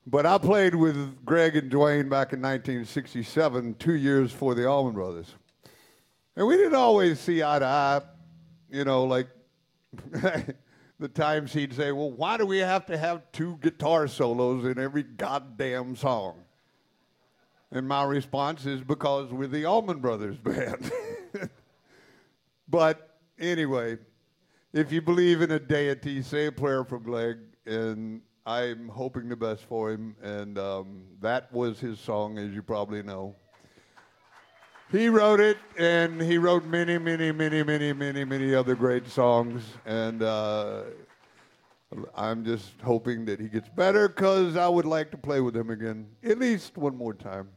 But I played with Greg and Dwayne back in 1967, 2 years for the Allman Brothers. And we didn't always see eye to eye, you know, like the times he'd say, well, why do we have to have 2 guitar solos in every goddamn song? And my response is because we're the Allman Brothers band. But anyway, if you believe in a deity, say a prayer for Greg, and I'm hoping the best for him, and that was his song, as you probably know. He wrote it, and he wrote many, many, many, many, many, many other great songs, and I'm just hoping that he gets better, because I would like to play with him again, at least one more time.